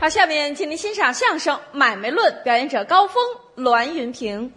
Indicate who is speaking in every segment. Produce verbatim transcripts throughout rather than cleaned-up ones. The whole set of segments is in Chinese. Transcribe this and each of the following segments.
Speaker 1: 好，下面请您欣赏相声《买卖论》，表演者高峰、栾云平。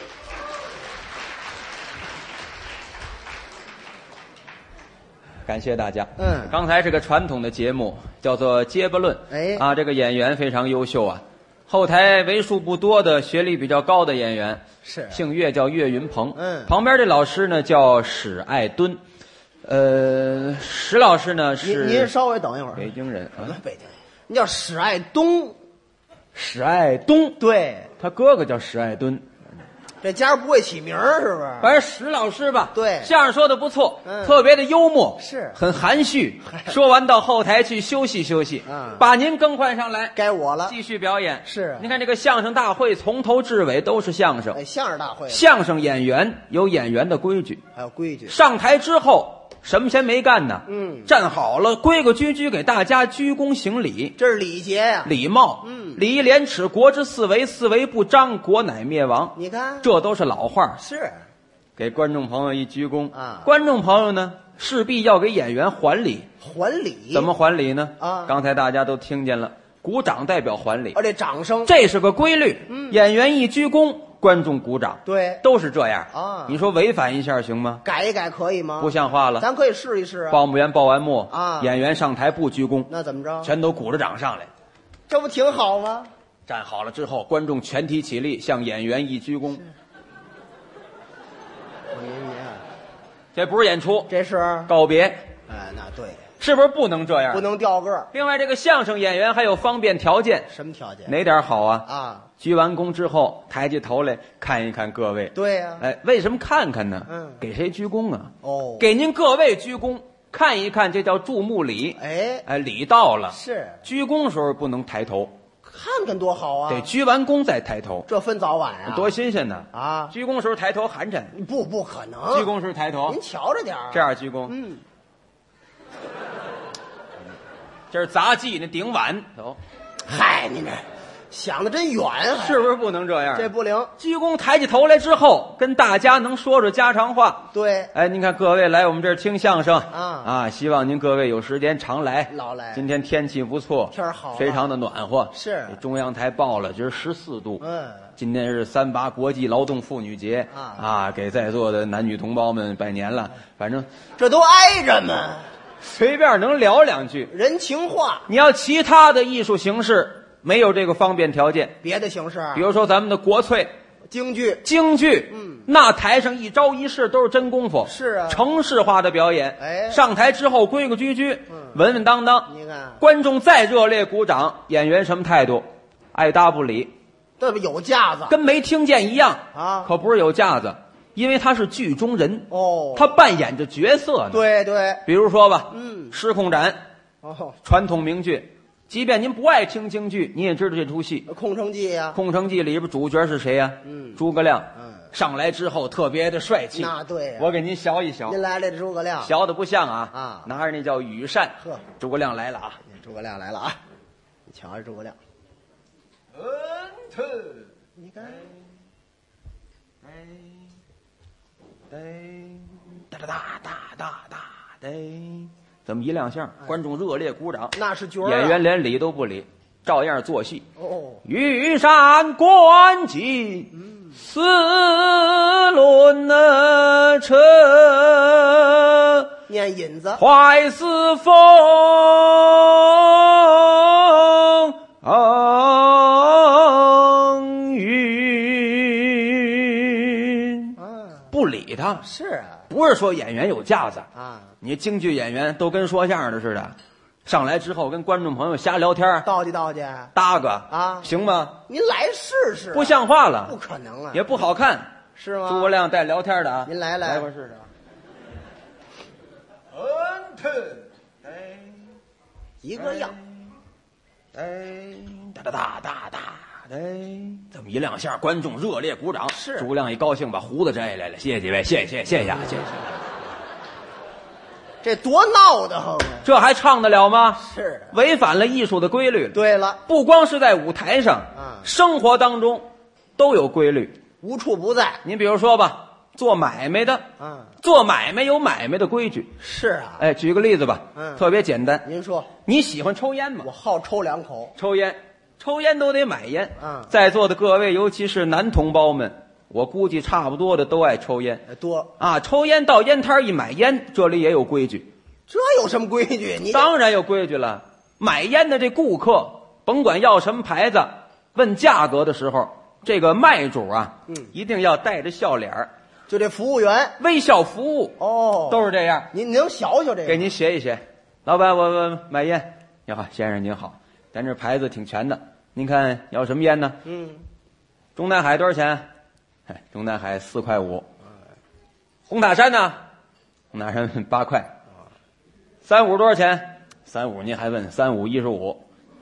Speaker 2: 感谢大家。
Speaker 3: 嗯，
Speaker 2: 刚才是个传统的节目，叫做结巴论。
Speaker 3: 哎
Speaker 2: 啊，这个演员非常优秀啊，后台为数不多的学历比较高的演员。
Speaker 3: 是
Speaker 2: 姓岳，叫岳云鹏。
Speaker 3: 嗯，
Speaker 2: 旁边这老师呢叫史爱敦。呃，史老师呢是
Speaker 3: 您您稍微等一会儿，
Speaker 2: 北京人啊，
Speaker 3: 北京人，您叫史爱东，
Speaker 2: 史爱东，
Speaker 3: 对，
Speaker 2: 他哥哥叫史爱敦。
Speaker 3: 这家不会起名儿是不是？
Speaker 2: 反正史老师吧，
Speaker 3: 对
Speaker 2: 相声说的不错，
Speaker 3: 嗯
Speaker 2: 特别的幽默，
Speaker 3: 是
Speaker 2: 很含蓄。说完到后台去休息休息，
Speaker 3: 嗯
Speaker 2: 把您更换上来，
Speaker 3: 该我了。
Speaker 2: 继续表演。
Speaker 3: 是
Speaker 2: 您看这个相声大会从头至尾都是相声，
Speaker 3: 哎，相声大会
Speaker 2: 相声演员有演员的规矩，
Speaker 3: 还有规矩，
Speaker 2: 上台之后什么先没干呢？
Speaker 3: 嗯
Speaker 2: 站好了，规规矩矩给大家鞠躬行礼，
Speaker 3: 这是礼节呀。
Speaker 2: 礼貌。
Speaker 3: 嗯
Speaker 2: 礼义廉耻，国之四维，四维不张，国乃灭亡。
Speaker 3: 你看，
Speaker 2: 这都是老话，
Speaker 3: 是
Speaker 2: 给观众朋友一鞠躬
Speaker 3: 啊
Speaker 2: 观众朋友呢势必要给演员还礼，
Speaker 3: 还礼。
Speaker 2: 怎么还礼呢？
Speaker 3: 啊
Speaker 2: 刚才大家都听见了，鼓掌代表还礼，
Speaker 3: 而这掌声，
Speaker 2: 这是个规律。
Speaker 3: 嗯
Speaker 2: 演员一鞠躬，观众鼓掌，
Speaker 3: 对，
Speaker 2: 都是这样
Speaker 3: 啊
Speaker 2: 你说违反一下行吗？
Speaker 3: 改一改可以吗？
Speaker 2: 不像话了。
Speaker 3: 咱可以试一试啊。
Speaker 2: 报幕员报完幕
Speaker 3: 啊
Speaker 2: 演员上台不鞠躬，
Speaker 3: 那怎么着？
Speaker 2: 全都鼓着掌上来。
Speaker 3: 这不挺好吗？
Speaker 2: 站好了之后，观众全体起立，向演员一鞠躬。
Speaker 3: 您您，
Speaker 2: 这不是演出，
Speaker 3: 这是
Speaker 2: 告别，
Speaker 3: 哎，那对，
Speaker 2: 是不是不能这样？
Speaker 3: 不能掉个儿。
Speaker 2: 另外，这个相声演员还有方便条件，
Speaker 3: 什么条件？
Speaker 2: 哪点好啊？
Speaker 3: 啊？
Speaker 2: 鞠完躬之后，抬起头来看一看各位。
Speaker 3: 对呀。
Speaker 2: 哎，为什么看看呢？
Speaker 3: 嗯
Speaker 2: 给谁鞠躬啊？
Speaker 3: 哦，
Speaker 2: 给您各位鞠躬，看一看，这叫注目礼。
Speaker 3: 哎，
Speaker 2: 哎，礼到了。
Speaker 3: 是
Speaker 2: 鞠躬时候不能抬头，
Speaker 3: 看看多好啊！
Speaker 2: 得鞠完躬再抬头，
Speaker 3: 这分早晚啊，
Speaker 2: 多新鲜呢！
Speaker 3: 啊！
Speaker 2: 鞠躬时候抬头寒碜，
Speaker 3: 不不可能，
Speaker 2: 鞠躬时候抬头
Speaker 3: 您，瞧着点儿
Speaker 2: 这样鞠躬。
Speaker 3: 嗯，
Speaker 2: 这是杂技那顶碗，走，
Speaker 3: 嗨，你这想的真远，还
Speaker 2: 是不是不能这样？
Speaker 3: 这不灵。
Speaker 2: 鞠躬抬起头来之后，跟大家能说说家常话。
Speaker 3: 对，
Speaker 2: 哎，您看各位来我们这儿听相声
Speaker 3: 啊
Speaker 2: 啊，希望您各位有时间常来。
Speaker 3: 老来
Speaker 2: 今天天气不错，
Speaker 3: 天儿好啊
Speaker 2: 非常的暖和。
Speaker 3: 是
Speaker 2: 这中央台报了，今儿十四度。
Speaker 3: 嗯，
Speaker 2: 今天是三八国际劳动妇女节
Speaker 3: 啊
Speaker 2: 啊，给在座的男女同胞们拜年了。反正
Speaker 3: 这都挨着嘛，
Speaker 2: 随便能聊两句。
Speaker 3: 人情话，
Speaker 2: 你要其他的艺术形式没有这个方便条件，
Speaker 3: 别的形式，
Speaker 2: 比如说咱们的国粹
Speaker 3: 京剧，
Speaker 2: 京剧，
Speaker 3: 嗯，
Speaker 2: 那台上一招一式都是真功夫，
Speaker 3: 是啊
Speaker 2: 程式化的表演。
Speaker 3: 哎
Speaker 2: 上台之后规规矩矩，
Speaker 3: 嗯
Speaker 2: 稳稳当当。
Speaker 3: 你看
Speaker 2: 观众再热烈鼓掌，演员什么态度？爱搭不理，
Speaker 3: 这不有架子
Speaker 2: 跟没听见一样
Speaker 3: 啊
Speaker 2: 可不是有架子，因为他是剧中人，
Speaker 3: 哦，
Speaker 2: 他扮演着角色呢。，
Speaker 3: 对对，
Speaker 2: 比如说吧，
Speaker 3: 嗯，
Speaker 2: 失控斩，
Speaker 3: 哦，
Speaker 2: 传统名剧，即便您不爱听京剧，你也知道这出戏。
Speaker 3: 空城计呀，
Speaker 2: 《空城计》里边主角是谁呀、
Speaker 3: 嗯
Speaker 2: 诸葛亮。
Speaker 3: 嗯，
Speaker 2: 上来之后特别的帅气。
Speaker 3: 那对呀
Speaker 2: 我给您学一学，
Speaker 3: 您来了，这诸葛亮，
Speaker 2: 学的不像啊
Speaker 3: 啊
Speaker 2: 拿着那叫羽扇。
Speaker 3: 呵，
Speaker 2: 诸葛亮来了啊！
Speaker 3: 诸葛亮来了啊！你瞧瞧诸葛亮，
Speaker 2: 嗯特
Speaker 3: 你看，
Speaker 2: 哎哎哒哒哒哒哒哒哒，这么一亮相，观众热烈鼓掌，
Speaker 3: 那是角儿啊
Speaker 2: 演员连理都不理，照样做戏。
Speaker 3: 哦，
Speaker 2: 羽扇纶巾，丝纶呢车，
Speaker 3: 念引子，
Speaker 2: 怀似风云。
Speaker 3: 啊，
Speaker 2: 不理他，
Speaker 3: 是啊，
Speaker 2: 不是说演员有架子，
Speaker 3: 啊，
Speaker 2: 你京剧演员都跟说相声的似的，上来之后跟观众朋友瞎聊天，
Speaker 3: 道济道济，
Speaker 2: 搭个
Speaker 3: 啊
Speaker 2: 行吗？
Speaker 3: 您来试试啊，
Speaker 2: 不像话了，
Speaker 3: 不可能啊，
Speaker 2: 也不好看。
Speaker 3: 是吗？
Speaker 2: 诸葛亮带聊天的啊，
Speaker 3: 您来来
Speaker 2: 来块试试啊。嗯特哎
Speaker 3: 一个样，
Speaker 2: 哎哒哒哒哒哒哎，这么一亮相，观众热烈鼓掌。
Speaker 3: 是
Speaker 2: 诸葛亮一高兴，把胡子摘下来了，谢谢几位，谢谢谢谢谢谢谢谢。
Speaker 3: 这多闹得慌啊！
Speaker 2: 这还唱得了吗？
Speaker 3: 是啊，
Speaker 2: 违反了艺术的规律。
Speaker 3: 对了，
Speaker 2: 不光是在舞台上，
Speaker 3: 嗯
Speaker 2: 生活当中都有规律。
Speaker 3: 无处不在，
Speaker 2: 您比如说吧， 做买卖的，
Speaker 3: 嗯，
Speaker 2: 做买卖有买卖的规矩。
Speaker 3: 是啊。
Speaker 2: 哎，举个例子吧，
Speaker 3: 嗯
Speaker 2: 特别简单。
Speaker 3: 您说，
Speaker 2: 你喜欢抽烟吗？
Speaker 3: 我好抽两口。
Speaker 2: 抽烟，抽烟都得买烟。
Speaker 3: 嗯
Speaker 2: 在座的各位，尤其是男同胞们，我估计差不多的都爱抽烟
Speaker 3: 哎多，
Speaker 2: 啊。抽烟到烟摊一买烟，这里也有规矩，
Speaker 3: 这有什么规矩？你
Speaker 2: 当然有规矩了。买烟的这顾客，甭管要什么牌子，问价格的时候，这个卖主啊，
Speaker 3: 嗯
Speaker 2: 一定要带着笑脸儿，
Speaker 3: 就这服务员
Speaker 2: 微笑服务，
Speaker 3: 哦，
Speaker 2: 都是这样。
Speaker 3: 您您能学学这个？
Speaker 2: 给您学一学，老板，我我买烟。你好，先生您好，咱这牌子挺全的，您看要什么烟呢？
Speaker 3: 嗯，
Speaker 2: 中南海多少钱？哎，中南海四块五。红塔山呢？红塔山八块。三五多少钱？三五您还问？三五一十五。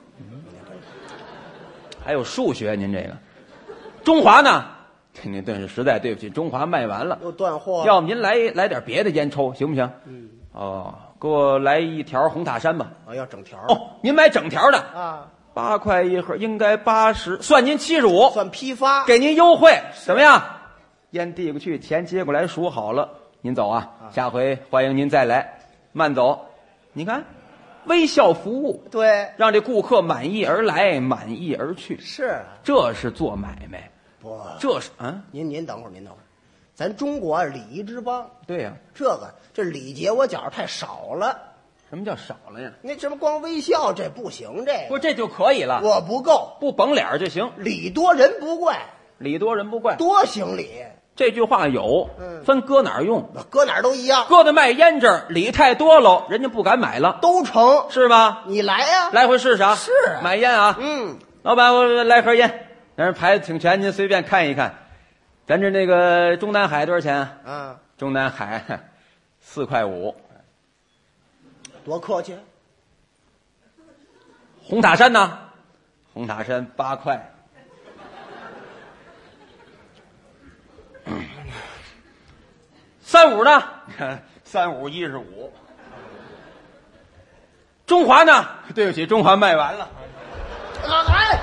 Speaker 2: 还有数学，您这个。中华呢？您对，实在对不起，中华卖完了。
Speaker 3: 又断货。
Speaker 2: 要不您来来点别的烟抽，行不行？
Speaker 3: 嗯，
Speaker 2: 哦，给我来一条红塔山吧。
Speaker 3: 啊，要整条
Speaker 2: 哦，您买整条的，
Speaker 3: 啊，
Speaker 2: 八块一盒，应该八十，算您七十五，
Speaker 3: 算批发。
Speaker 2: 给您优惠，怎么样？烟递过去，钱接过来，数好了，您走啊，下回欢迎您再来，慢走。你看，微笑服务，
Speaker 3: 对，
Speaker 2: 让这顾客满意而来，满意而去，
Speaker 3: 是啊
Speaker 2: 这是做买卖，
Speaker 3: 不？
Speaker 2: 这是啊，
Speaker 3: 您您等会儿，您等会儿，咱中国啊礼仪之邦，
Speaker 2: 对呀、
Speaker 3: 这个这礼节我觉着太少了。
Speaker 2: 什么叫少了呀？
Speaker 3: 那什么光微笑这不行，这个
Speaker 2: 不，这就可以了，
Speaker 3: 我不够，
Speaker 2: 不绷脸儿就行，
Speaker 3: 礼多人不怪，
Speaker 2: 礼多人不怪。
Speaker 3: 多行礼，
Speaker 2: 这句话有，
Speaker 3: 嗯
Speaker 2: 分搁哪儿用。
Speaker 3: 搁哪儿都一样，
Speaker 2: 搁在卖烟这儿，礼太多了，人家不敢买了，
Speaker 3: 都成。
Speaker 2: 是吧？
Speaker 3: 你来呀、
Speaker 2: 来回试试啊！
Speaker 3: 是啊
Speaker 2: 买烟啊！
Speaker 3: 嗯，
Speaker 2: 老板，我来盒烟，咱这牌子挺全，您随便看一看。咱这那个中南海多少钱啊？
Speaker 3: 啊，
Speaker 2: 中南海四块五。
Speaker 3: 多客气。
Speaker 2: 红塔山呢？红塔山八块。三五呢？三五一十五。中华呢？对不起，中华卖完了。
Speaker 3: 哎，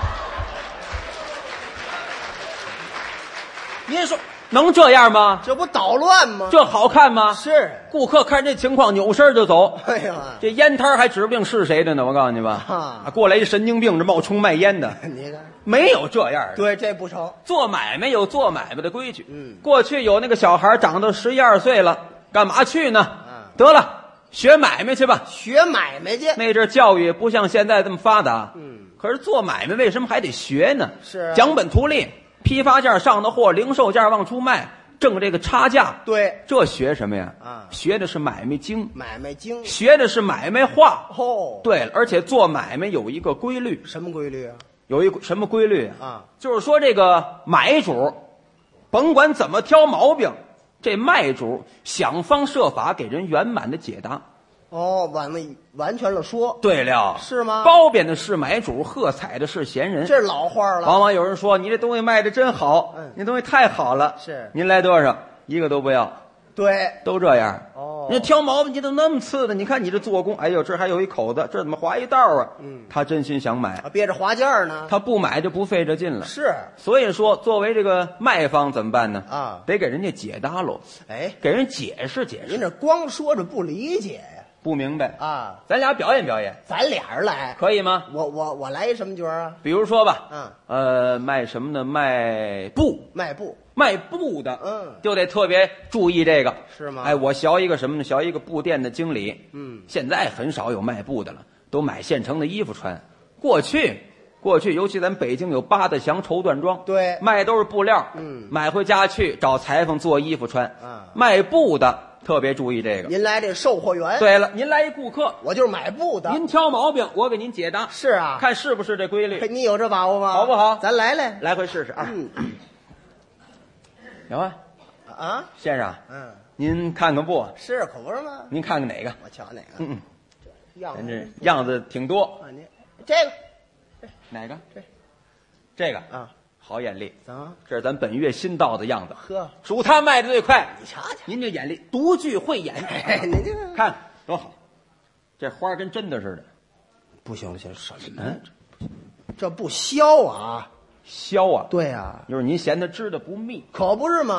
Speaker 2: 您说能这样吗？
Speaker 3: 这不捣乱吗？
Speaker 2: 这好看吗？
Speaker 3: 是。
Speaker 2: 顾客看这情况，扭身就走。
Speaker 3: 哎呀，
Speaker 2: 这烟摊还指不定是谁的呢，我告诉你吧。
Speaker 3: 啊
Speaker 2: 过来一神经病，这冒充卖烟的，
Speaker 3: 你看，
Speaker 2: 没有这样的。
Speaker 3: 对，这不成。
Speaker 2: 做买卖有做买卖的规矩。
Speaker 3: 嗯
Speaker 2: 过去有那个小孩长到十一二岁了，干嘛去呢？
Speaker 3: 嗯
Speaker 2: 得了，学买卖去吧。
Speaker 3: 学买卖去。
Speaker 2: 那阵儿教育不像现在这么发达。
Speaker 3: 嗯，
Speaker 2: 可是做买卖为什么还得学呢？
Speaker 3: 是啊
Speaker 2: 讲本图利，批发价上的货，零售价往出卖，挣这个差价。
Speaker 3: 对，
Speaker 2: 这学什么呀？
Speaker 3: 啊
Speaker 2: 学的是买卖经，
Speaker 3: 买卖经。
Speaker 2: 学的是买卖话。
Speaker 3: 哦，
Speaker 2: 对了，而且做买卖有一个规律，
Speaker 3: 什么规律啊？
Speaker 2: 有一个什么规律啊？
Speaker 3: 啊，
Speaker 2: 就是说这个买主，甭管怎么挑毛病，这卖主想方设法给人圆满的解答。
Speaker 3: 哦，完了，完全了说，
Speaker 2: 对了，
Speaker 3: 是吗？
Speaker 2: 褒贬的是买主，喝彩的是闲人。
Speaker 3: 这是老话了。
Speaker 2: 往往有人说你这东西卖的真好，
Speaker 3: 嗯
Speaker 2: 你东西太好了。
Speaker 3: 是
Speaker 2: 您来多少？一个都不要，
Speaker 3: 对，
Speaker 2: 都这样。
Speaker 3: 哦
Speaker 2: 你挑毛病，你怎么那么次的？你看你这做工，哎呦，这还有一口子，这怎么划一道啊？
Speaker 3: 嗯
Speaker 2: 他真心想买，
Speaker 3: 啊，憋着花价呢。
Speaker 2: 他不买就不费这劲了。
Speaker 3: 是，
Speaker 2: 所以说，作为这个卖方怎么办呢？
Speaker 3: 啊
Speaker 2: 得给人家解答喽，
Speaker 3: 哎，
Speaker 2: 给人解释解释。
Speaker 3: 您这光说着不理解呀？
Speaker 2: 不明白，
Speaker 3: 啊，
Speaker 2: 咱俩表演表演，
Speaker 3: 咱俩人来，
Speaker 2: 可以吗？
Speaker 3: 我我我来一什么角儿啊？
Speaker 2: 比如说吧，
Speaker 3: 嗯，
Speaker 2: 呃，卖什么呢？卖布，
Speaker 3: 卖布
Speaker 2: 卖布的，
Speaker 3: 嗯
Speaker 2: 就得特别注意这个，
Speaker 3: 是吗
Speaker 2: 哎，我学一个什么呢？学一个布店的经理，
Speaker 3: 嗯
Speaker 2: 现在很少有卖布的了，都买现成的衣服穿。过去，过去，尤其咱北京有八大祥绸缎庄，
Speaker 3: 对
Speaker 2: 卖都是布料，
Speaker 3: 嗯
Speaker 2: 买回家去找裁缝做衣服穿。
Speaker 3: 啊
Speaker 2: 卖布的特别注意这个。
Speaker 3: 您来这售货员，
Speaker 2: 对了，您来一顾客，
Speaker 3: 我就是买布的。
Speaker 2: 您挑毛病，我给您解答，
Speaker 3: 是啊，
Speaker 2: 看是不是这规律。
Speaker 3: 嘿你有这把握吗？
Speaker 2: 好不好
Speaker 3: 咱来来。
Speaker 2: 来回试试啊。
Speaker 3: 嗯
Speaker 2: 有啊，
Speaker 3: 啊，
Speaker 2: 先生，
Speaker 3: 嗯，
Speaker 2: 您看看布，
Speaker 3: 是可不是吗？
Speaker 2: 您看看哪个？
Speaker 3: 我瞧哪个
Speaker 2: 嗯嗯，
Speaker 3: 样
Speaker 2: 咱这
Speaker 3: 子？
Speaker 2: 样子挺多，
Speaker 3: 啊，您这个
Speaker 2: 哪个？
Speaker 3: 这
Speaker 2: 这个
Speaker 3: 啊，
Speaker 2: 好眼力，
Speaker 3: 怎么？
Speaker 2: 这是咱本月新到的样子，
Speaker 3: 呵，
Speaker 2: 属他卖的最快。
Speaker 3: 你瞧瞧，
Speaker 2: 您这眼力独具慧眼，
Speaker 3: 哎，你这个
Speaker 2: 看多好，这花跟真的似的。
Speaker 3: 不行不行，什么？
Speaker 2: 嗯，
Speaker 3: 这不消啊？
Speaker 2: 削啊！
Speaker 3: 对呀，
Speaker 2: 就是您嫌它织的不密，
Speaker 3: 可不是嘛。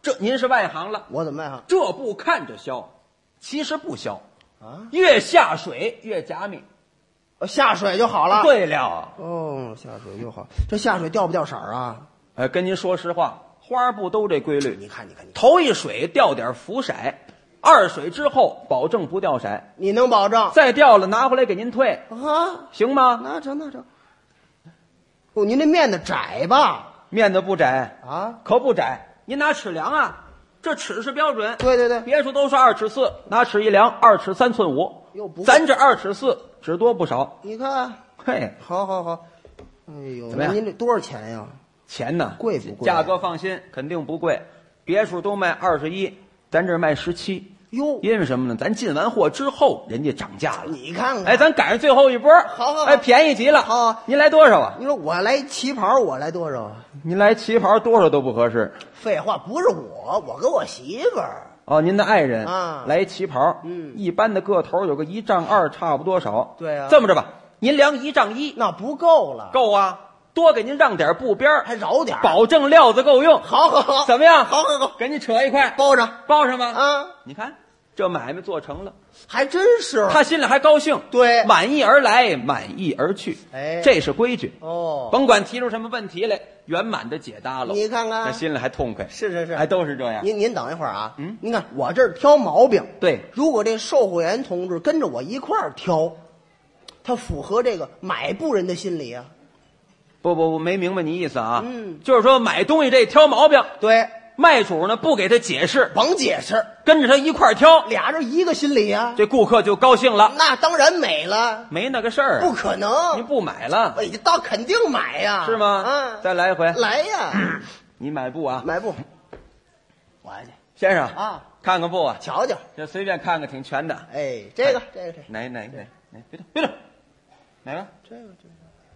Speaker 2: 这您是外行了，
Speaker 3: 我怎么样？
Speaker 2: 这布看着消，其实不消
Speaker 3: 啊，
Speaker 2: 越下水越加密。
Speaker 3: 下水就好了。
Speaker 2: 对了，
Speaker 3: 哦，下水就好。这下水掉不掉色儿啊？
Speaker 2: 哎，跟您说实话，花布都这规律。
Speaker 3: 你看，你看，你看
Speaker 2: 头一水掉点浮色，二水之后保证不掉色，
Speaker 3: 你能保证？
Speaker 2: 再掉了拿回来给您退，
Speaker 3: 啊，
Speaker 2: 行吗？
Speaker 3: 那成那成。哦，您这面子窄吧？
Speaker 2: 面子不窄
Speaker 3: 啊，
Speaker 2: 可不窄。您拿尺量啊，这尺是标准。
Speaker 3: 对对对，
Speaker 2: 别处都是二尺四，拿尺一量，二尺三寸五。
Speaker 3: 又不
Speaker 2: 咱这二尺四，只多不少。
Speaker 3: 你看，
Speaker 2: 嘿，
Speaker 3: 好好好。哎呦，
Speaker 2: 怎么样
Speaker 3: 您这多少钱呀？
Speaker 2: 钱呢？
Speaker 3: 贵不贵？
Speaker 2: 价格放心，肯定不贵。别处都卖二十一，咱这儿卖十七。
Speaker 3: 哟，
Speaker 2: 因为什么呢？咱进完货之后，人家涨价了。
Speaker 3: 你看看，
Speaker 2: 哎，咱赶上最后一波，
Speaker 3: 好好好
Speaker 2: 哎，便宜极了。
Speaker 3: 好，
Speaker 2: 您来多少啊？
Speaker 3: 你说我来旗袍，我来多少啊？
Speaker 2: 您来旗袍多少都不合适。
Speaker 3: 废话，不是我，我跟我媳妇儿。
Speaker 2: 哦，您的爱人
Speaker 3: 啊
Speaker 2: 来旗袍，
Speaker 3: 嗯
Speaker 2: 一般的个头有个一丈二，差不多少。
Speaker 3: 对啊
Speaker 2: 这么着吧，您量一丈一，
Speaker 3: 那不够了，
Speaker 2: 够啊，多给您让点布边儿
Speaker 3: 还饶点儿。
Speaker 2: 保证料子够用。
Speaker 3: 好好好，
Speaker 2: 怎么样？
Speaker 3: 好好好，
Speaker 2: 给你扯一块，
Speaker 3: 包上
Speaker 2: 包上吗？
Speaker 3: 啊，
Speaker 2: 你看这买卖做成了，
Speaker 3: 还真是。
Speaker 2: 他心里还高兴，
Speaker 3: 对
Speaker 2: 满意而来，满意而去。
Speaker 3: 哎
Speaker 2: 这是规矩。
Speaker 3: 哦，
Speaker 2: 甭管提出什么问题来，圆满的解答了。
Speaker 3: 你看看
Speaker 2: 这心里还痛快。
Speaker 3: 是是是，
Speaker 2: 还都是这样。
Speaker 3: 您您等一会儿啊，
Speaker 2: 嗯，
Speaker 3: 您看我这儿挑毛病，
Speaker 2: 对，
Speaker 3: 如果这售货员同志跟着我一块儿挑，他符合这个买布人的心理啊。
Speaker 2: 不不不，没明白你意思啊。
Speaker 3: 嗯，
Speaker 2: 就是说买东西这挑毛病，
Speaker 3: 对，
Speaker 2: 卖主呢不给他解释，
Speaker 3: 甭解释，
Speaker 2: 跟着他一块儿挑，
Speaker 3: 俩人一个心理啊。
Speaker 2: 这顾客就高兴了。
Speaker 3: 那当然美了，
Speaker 2: 没那个事儿啊，
Speaker 3: 不可能，
Speaker 2: 您不买了
Speaker 3: 哎，倒肯定买呀，
Speaker 2: 是吗？
Speaker 3: 嗯，
Speaker 2: 再来一回，
Speaker 3: 来呀，
Speaker 2: 你买布啊，
Speaker 3: 买布，我来去
Speaker 2: 先生
Speaker 3: 啊，
Speaker 2: 看看布啊，
Speaker 3: 瞧瞧，
Speaker 2: 这随便看看挺全的。
Speaker 3: 哎，这个这个这个
Speaker 2: 哪哪哪哪？别动别动，哪个？
Speaker 3: 这个这个，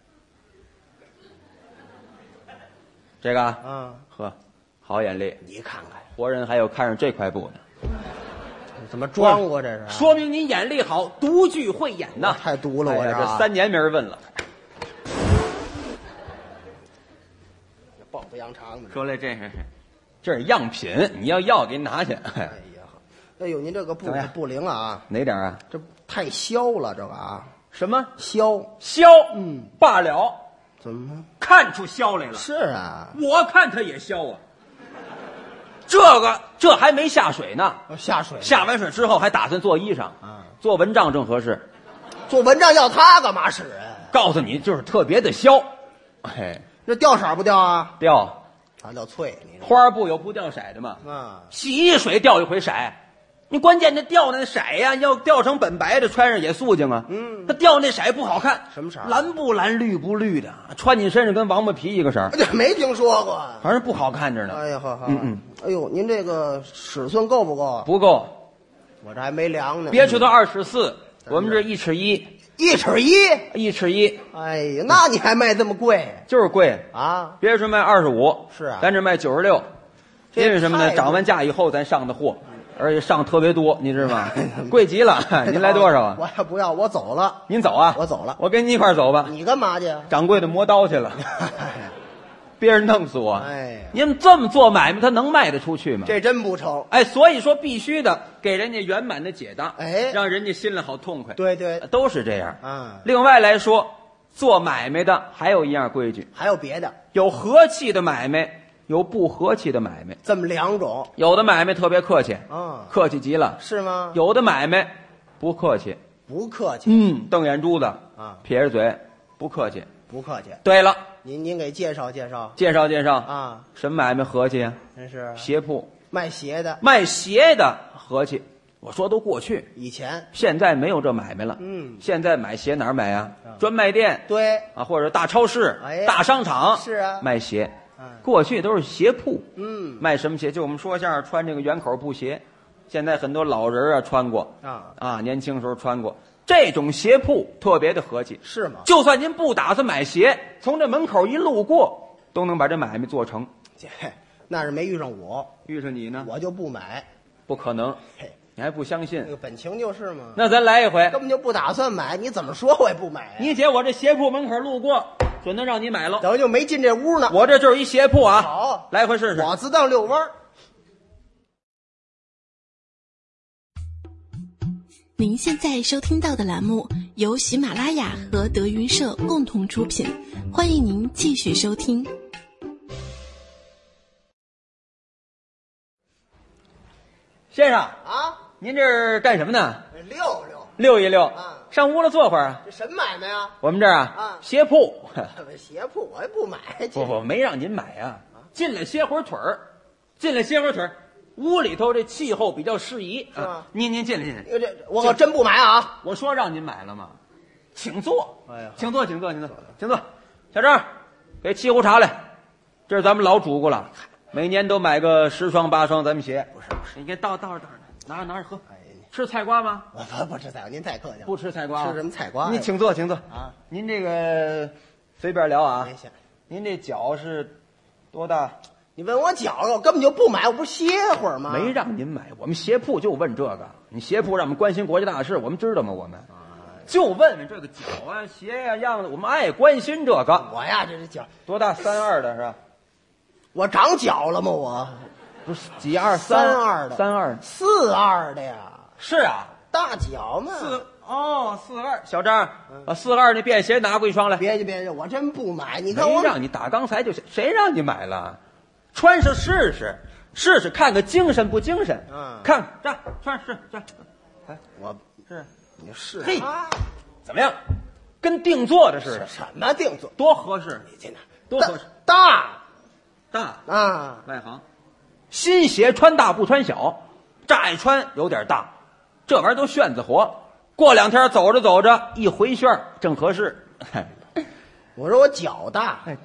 Speaker 2: 这个啊，
Speaker 3: 啊，
Speaker 2: 呵，好眼力，
Speaker 3: 你看看，
Speaker 2: 活人还有看上这块布的，
Speaker 3: 怎么装过这是啊？
Speaker 2: 说明您眼力好，独具慧眼呐。
Speaker 3: 太毒了，我
Speaker 2: 哎呀
Speaker 3: 这啊
Speaker 2: 这三年没人问了。
Speaker 3: 报不扬长的。
Speaker 2: 说来这是这是样品，你要要给你拿去。
Speaker 3: 哎呀，哎呦，您这个布
Speaker 2: 怎么样
Speaker 3: 不灵啊，
Speaker 2: 哪点啊？
Speaker 3: 这太削了，这个啊，
Speaker 2: 什么
Speaker 3: 削，
Speaker 2: 削？
Speaker 3: 嗯，
Speaker 2: 罢了，
Speaker 3: 怎么？
Speaker 2: 看出削来了。
Speaker 3: 是啊，
Speaker 2: 我看他也削啊。这个这还没下水呢，
Speaker 3: 下水
Speaker 2: 下完水之后还打算做衣裳，
Speaker 3: 啊，
Speaker 2: 做蚊帐正合适。
Speaker 3: 做蚊帐要它干嘛使啊？
Speaker 2: 告诉你，就是特别的削，嘿，
Speaker 3: 这掉色不掉啊？
Speaker 2: 掉
Speaker 3: 啊，掉脆，你这
Speaker 2: 花布有不掉色的吗？
Speaker 3: 啊，
Speaker 2: 洗一水掉一回色，你关键那掉那色呀，要掉成本白的，穿上也素净啊。
Speaker 3: 嗯
Speaker 2: 它掉那色不好看，
Speaker 3: 什么色儿
Speaker 2: 蓝不蓝，绿不绿的，穿你身上跟王八皮一个色儿，
Speaker 3: 这没听说过。
Speaker 2: 反正不好看着呢。
Speaker 3: 哎呀，好好，
Speaker 2: 嗯嗯，
Speaker 3: 哎呦，您这个尺寸够不够？
Speaker 2: 不够，
Speaker 3: 我这还没量呢。
Speaker 2: 别处都二尺四，我们这一尺一，
Speaker 3: 一尺一，
Speaker 2: 一尺一
Speaker 3: 哎呀，那你还卖这么贵
Speaker 2: 就是贵。
Speaker 3: 啊？
Speaker 2: 别处卖二十五，
Speaker 3: 是啊
Speaker 2: 咱这卖九十六，
Speaker 3: 这
Speaker 2: 因为什么呢？
Speaker 3: 太
Speaker 2: 涨完价以后咱上的货，而且上特别多，你知道吗？贵极了。您来多少啊？
Speaker 3: 我不要，我走了。
Speaker 2: 您走啊？
Speaker 3: 我走了
Speaker 2: 我跟您一块儿走吧。
Speaker 3: 你干嘛去？
Speaker 2: 掌柜的磨刀去了，别人弄死我。
Speaker 3: 哎呀
Speaker 2: 您这么做买卖，他能卖得出去吗？
Speaker 3: 这真不成。
Speaker 2: 哎，所以说必须的给人家圆满的解答，
Speaker 3: 哎
Speaker 2: 让人家心里好痛快。
Speaker 3: 对对，
Speaker 2: 都是这样。
Speaker 3: 啊，
Speaker 2: 另外来说，做买卖的还有一样规矩，
Speaker 3: 还有别的，
Speaker 2: 有和气的买卖，有不和气的买卖。
Speaker 3: 这么两种
Speaker 2: 有的买卖特别客气，
Speaker 3: 啊？
Speaker 2: 客气极了；
Speaker 3: 是吗？
Speaker 2: 有的买卖不客气，
Speaker 3: 不客气
Speaker 2: 嗯，瞪眼珠子
Speaker 3: 啊，
Speaker 2: 撇着嘴，不客气。
Speaker 3: 不客气。
Speaker 2: 对了，
Speaker 3: 您您给介绍介绍
Speaker 2: 介绍介绍
Speaker 3: 啊？
Speaker 2: 什么买卖和气啊？
Speaker 3: 真是
Speaker 2: 鞋铺
Speaker 3: 卖鞋的，
Speaker 2: 卖鞋的和气。我说都过去，
Speaker 3: 以前
Speaker 2: 现在没有这买卖了。
Speaker 3: 嗯
Speaker 2: 现在买鞋哪儿买啊？
Speaker 3: 啊
Speaker 2: 专卖店
Speaker 3: 对
Speaker 2: 啊，或者大超市、
Speaker 3: 哎
Speaker 2: 大商场
Speaker 3: 是啊
Speaker 2: 卖鞋。
Speaker 3: 嗯
Speaker 2: 过去都是鞋铺，
Speaker 3: 嗯
Speaker 2: 卖什么鞋？就我们说相声穿这个圆口布鞋，现在很多老人啊穿过
Speaker 3: 啊
Speaker 2: 啊，年轻时候穿过这种鞋铺，特别的和气。
Speaker 3: 是吗？
Speaker 2: 就算您不打算买鞋，从这门口一路过，都能把这买卖做成。
Speaker 3: 这那是没遇上我，
Speaker 2: 遇上你呢，
Speaker 3: 我就不买。
Speaker 2: 不可能，
Speaker 3: 嘿，
Speaker 2: 你还不相
Speaker 3: 那
Speaker 2: 信？
Speaker 3: 个本情就是嘛。
Speaker 2: 那咱来一回，
Speaker 3: 根本就不打算买，你怎么说我也不买呀、
Speaker 2: 你姐我这鞋铺门口路过，准能让你买了。
Speaker 3: 等于就没进这屋呢。
Speaker 2: 我这就是一鞋铺啊，
Speaker 3: 好，
Speaker 2: 来回试试。
Speaker 3: 我自当遛弯儿，
Speaker 4: 您现在收听到的栏目由喜马拉雅和德云社共同出品，欢迎您继续收听。
Speaker 2: 先生
Speaker 3: 啊，
Speaker 2: 您这儿干什么呢？
Speaker 3: 溜溜，
Speaker 2: 溜一溜，
Speaker 3: 啊
Speaker 2: 上屋了坐会儿啊。
Speaker 3: 这什么买卖啊？
Speaker 2: 我们这儿啊，
Speaker 3: 啊
Speaker 2: 鞋铺。
Speaker 3: 鞋铺我也不买去。
Speaker 2: 不不，没让您买啊，进来歇会儿腿儿，进来歇会儿腿儿。屋里头这气候比较适宜
Speaker 3: 是吧
Speaker 2: 啊，您您进来进来。
Speaker 3: 这这我可真不买啊！
Speaker 2: 我说让您买了吗？请坐，
Speaker 3: 哎呀
Speaker 2: 请坐，请坐，请坐，请坐。小郑，给沏壶茶来。这是咱们老主顾了，每年都买个十双八双咱们鞋。
Speaker 3: 不是不是，
Speaker 2: 你给倒倒着倒着，拿着拿着喝。
Speaker 3: 哎，
Speaker 2: 吃菜瓜吗？
Speaker 3: 我不不吃菜瓜，您太客气了。
Speaker 2: 不吃菜瓜啊，
Speaker 3: 吃什么菜瓜呀？
Speaker 2: 您请坐，请坐
Speaker 3: 啊。
Speaker 2: 您这个随便聊啊
Speaker 3: 没事。
Speaker 2: 您这脚是多大？
Speaker 3: 你问我脚，我根本就不买，我不是歇会儿吗？
Speaker 2: 没让您买，我们鞋铺就问这个。你鞋铺让我们关心国家大事，我们知道吗？我们就问问这个脚啊、鞋呀、样子，我们爱关心这个。
Speaker 3: 我呀，这是脚，
Speaker 2: 多大？三二的是吧？
Speaker 3: 我长脚了吗？我
Speaker 2: 不是几二
Speaker 3: 三二的，
Speaker 2: 三二
Speaker 3: 四二的呀，
Speaker 2: 是啊，
Speaker 3: 大脚嘛。
Speaker 2: 四哦四二。小张，把四二那便鞋拿过一双来。
Speaker 3: 别介别介，我真不买。你看我
Speaker 2: 没让你打刚才就谁让你买了？穿上试试，试试看看精神不精神。
Speaker 3: 嗯
Speaker 2: 看这穿试这，哎，
Speaker 3: 我
Speaker 2: 是
Speaker 3: 你是
Speaker 2: 嘿
Speaker 3: 啊
Speaker 2: 怎么样？跟定做的似的，
Speaker 3: 什么定做？
Speaker 2: 多合适！
Speaker 3: 你进来
Speaker 2: 多合适
Speaker 3: 大
Speaker 2: 大
Speaker 3: 啊！
Speaker 2: 外行，新鞋穿大不穿小，乍一穿有点大，这玩意儿都旋子活。过两天走着走着一回旋儿正合适。
Speaker 3: 我说我脚大，
Speaker 2: 哎，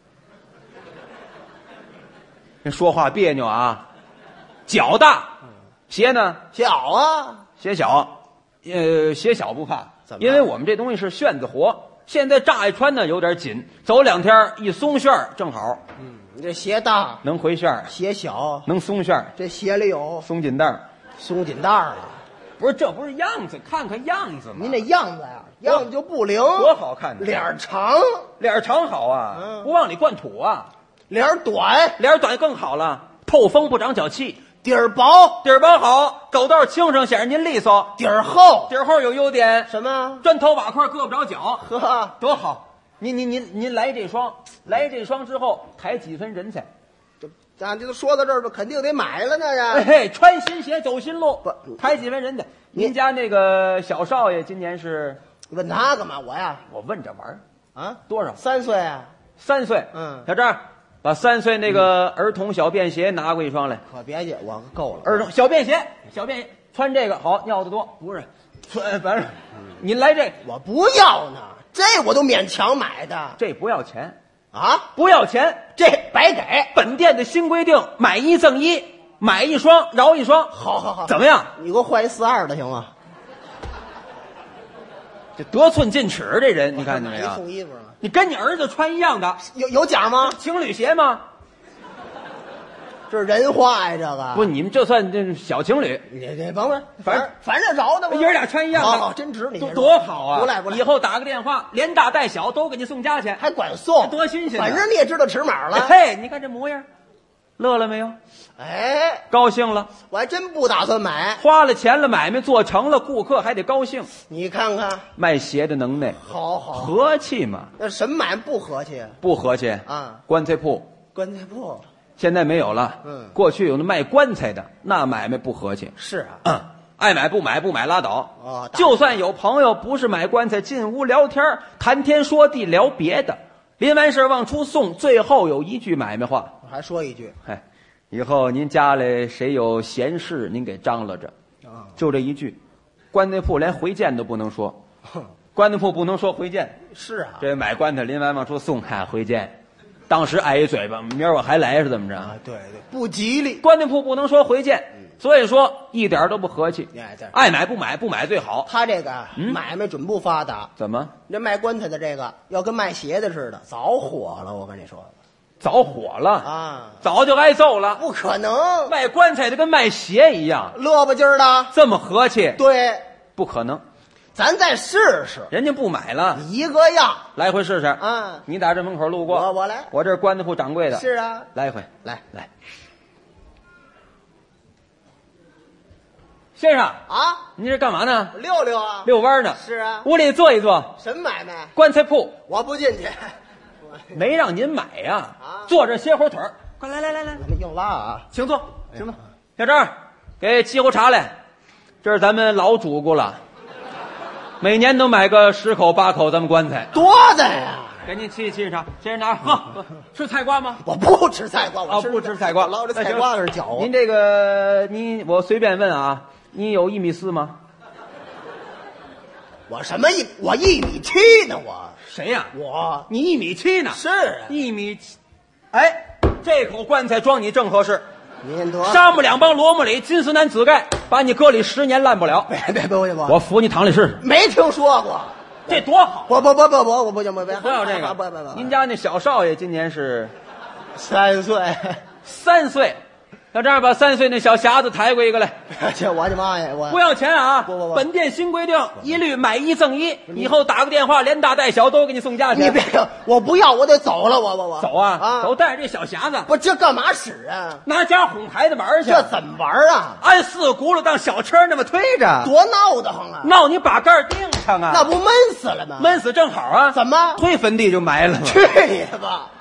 Speaker 2: 这说话别扭啊！脚大，鞋呢？
Speaker 3: 小啊，
Speaker 2: 鞋小，呃，鞋小不怕，
Speaker 3: 怎么
Speaker 2: 因为我们这东西是旋子活。现在乍一穿呢有点紧，走两天一松旋儿正好，
Speaker 3: 嗯，你这鞋大，
Speaker 2: 能回旋儿，
Speaker 3: 鞋小，
Speaker 2: 能松旋儿，
Speaker 3: 这鞋里有
Speaker 2: 松紧带儿。
Speaker 3: 松紧带儿了。
Speaker 2: 不是，这不是样子，看看样子吗？
Speaker 3: 您这样子呀，样子就不灵，
Speaker 2: 多好看呢！
Speaker 3: 脸儿长，
Speaker 2: 脸儿长好啊，
Speaker 3: 嗯
Speaker 2: 不往里灌土啊。
Speaker 3: 脸儿短，
Speaker 2: 脸儿短更好了，透风不长脚气。
Speaker 3: 底儿薄，
Speaker 2: 底儿包好，狗道清省，显示您利索。
Speaker 3: 底儿厚。
Speaker 2: 底儿厚有优点，
Speaker 3: 什么？
Speaker 2: 砖头瓦块硌不着脚，
Speaker 3: 呵，
Speaker 2: 多好！您您您您来这双，来这双之后抬几分人才。
Speaker 3: 这咱这都说到这儿了，肯定得买了呢
Speaker 2: 哎
Speaker 3: 呀。
Speaker 2: 嘿，穿新鞋走新路
Speaker 3: 不，
Speaker 2: 抬几分人才。
Speaker 3: 您
Speaker 2: 您家那个小少爷今年是？
Speaker 3: 问他干嘛？我呀，
Speaker 2: 我问这玩意儿
Speaker 3: 啊，
Speaker 2: 多少？
Speaker 3: 三岁啊，
Speaker 2: 三岁。
Speaker 3: 嗯
Speaker 2: 小张，把三岁那个儿童小便鞋拿过一双来。
Speaker 3: 可别介，我够了。
Speaker 2: 儿童小便鞋，小便鞋穿这个好，尿的多。不是，穿反正您来这
Speaker 3: 我不要呢，这我都勉强买的
Speaker 2: 这不要钱，
Speaker 3: 啊，
Speaker 2: 不要钱。
Speaker 3: 这白给。
Speaker 2: 本店的新规定，买一赠一，买一双饶一双。
Speaker 3: 好好好，
Speaker 2: 怎么样？
Speaker 3: 你给我换一四二的行吗？
Speaker 2: 这得寸进尺，这人你看见没
Speaker 3: 买一
Speaker 2: 有？
Speaker 3: 送衣服吗？
Speaker 2: 你跟你儿子穿一样的
Speaker 3: 有有奖吗？
Speaker 2: 情侣鞋吗？
Speaker 3: 这是人话呀，这个
Speaker 2: 不，你们这算这是小情侣，
Speaker 3: 你这甭问，
Speaker 2: 反
Speaker 3: 反反正饶的吧。
Speaker 2: 爷儿俩穿一样的，
Speaker 3: 好好真值你
Speaker 2: 多
Speaker 3: 这
Speaker 2: 多好啊！
Speaker 3: 不赖不赖
Speaker 2: 以后打个电话，连大带小都给你送家去，
Speaker 3: 还管送，
Speaker 2: 多新鲜啊
Speaker 3: 反正你也知道尺码了。
Speaker 2: 嘿，你看这模样，乐了没有？
Speaker 3: 哎，
Speaker 2: 高兴了，
Speaker 3: 我还真不打算买。
Speaker 2: 花了钱了，买卖做成了，顾客还得高兴。
Speaker 3: 你看看，
Speaker 2: 卖鞋的能耐，
Speaker 3: 好好，
Speaker 2: 和气嘛？
Speaker 3: 那什么买卖不和气
Speaker 2: 不和气
Speaker 3: 啊？
Speaker 2: 棺材铺
Speaker 3: 棺材铺
Speaker 2: 现在没有了，
Speaker 3: 嗯
Speaker 2: 过去有那卖棺材的，那买卖不和气。
Speaker 3: 是啊，
Speaker 2: 嗯，爱买不买，不买拉倒。
Speaker 3: 哦大
Speaker 2: 就算有朋友不是买棺材，进屋聊天，谈天说地，聊别的，临完事往出送，最后有一句买卖话：
Speaker 3: 我还说一句
Speaker 2: 嗨，以后您家里谁有闲事，您给张罗着。
Speaker 3: 啊，
Speaker 2: 就这一句，棺材铺连回见都不能说，
Speaker 3: 哼，
Speaker 2: 棺材铺不能说回见。
Speaker 3: 是啊，
Speaker 2: 这买棺材临完往出送，看回见，当时挨一嘴巴，明儿我还来是怎么着？
Speaker 3: 啊，对对，不吉利。
Speaker 2: 棺材铺不能说回见，所以说一点都不和气。
Speaker 3: 哎，对，
Speaker 2: 爱买不买，不买最好。
Speaker 3: 他这个
Speaker 2: 嗯
Speaker 3: 买卖准不发达，
Speaker 2: 怎么
Speaker 3: 这卖棺材的这个要跟卖鞋的似的，早火了。我跟你说
Speaker 2: 早火了？
Speaker 3: 啊，
Speaker 2: 早就挨揍了。
Speaker 3: 不可能，
Speaker 2: 卖棺材的跟卖鞋一样，
Speaker 3: 乐不劲儿的。
Speaker 2: 这么和气，
Speaker 3: 对，
Speaker 2: 不可能。
Speaker 3: 咱再试试，
Speaker 2: 人家不买了，
Speaker 3: 一个样。
Speaker 2: 来回试试。
Speaker 3: 啊，
Speaker 2: 你打这门口路过，
Speaker 3: 我我来
Speaker 2: 我这是棺材铺掌柜的。
Speaker 3: 是啊，
Speaker 2: 来一回，
Speaker 3: 来
Speaker 2: 来。 先生
Speaker 3: 啊，
Speaker 2: 你这干嘛呢？
Speaker 3: 溜溜啊，
Speaker 2: 遛弯呢。
Speaker 3: 是啊，
Speaker 2: 屋里坐一坐。
Speaker 3: 什么买卖？
Speaker 2: 棺材铺。
Speaker 3: 我不进去，
Speaker 2: 没让您买呀。
Speaker 3: 啊，
Speaker 2: 坐这歇会儿腿儿。快来来来来，
Speaker 3: 硬拉啊！
Speaker 2: 请坐，请坐。小张，给沏壶茶来。这是咱们老主顾了，每年都买个十口八口咱们棺材。
Speaker 3: 多的呀！
Speaker 2: 给您沏沏茶，先生拿喝。喝吃菜瓜吗？
Speaker 3: 我不吃菜瓜，我
Speaker 2: 啊，不吃菜瓜，
Speaker 3: 捞着菜瓜是搅。
Speaker 2: 您这个，您我随便问啊，你有一米四吗？
Speaker 3: 我什么一我一米七呢？我
Speaker 2: 谁呀、啊？
Speaker 3: 我
Speaker 2: 你一米七呢？
Speaker 3: 是啊，
Speaker 2: 一米七。哎，这口棺材装你正合适。
Speaker 3: 您得
Speaker 2: 上不两帮罗木里金丝楠紫盖，把你搁里十年烂不了。
Speaker 3: 别别别，我
Speaker 2: 我扶你躺里试试。
Speaker 3: 没听说过，
Speaker 2: 这多好！
Speaker 3: 不不不不不，我不行不不
Speaker 2: 不要这个。
Speaker 3: 不不不，
Speaker 2: 您家那小少爷今年是
Speaker 3: 三岁，
Speaker 2: 三岁。要这样，把三岁那小匣子抬过一个来。
Speaker 3: 这我的妈呀！我
Speaker 2: 不要钱啊！
Speaker 3: 不不不，
Speaker 2: 本店新规定，一律买一赠一。以后打个电话，连大带小都给你送家去。
Speaker 3: 你别，我不要，我得走了，我我我
Speaker 2: 走啊
Speaker 3: 啊！
Speaker 2: 走，带着这小匣子。
Speaker 3: 不，这干嘛使啊？
Speaker 2: 拿家哄孩子玩去。
Speaker 3: 这怎么玩啊？
Speaker 2: 按四轱辘当小车那么推着，
Speaker 3: 多闹得慌啊！
Speaker 2: 闹你把盖钉上啊！
Speaker 3: 那不闷死了吗？
Speaker 2: 闷死正好啊！
Speaker 3: 怎么
Speaker 2: 推坟地就埋了吗？
Speaker 3: 去你的吧！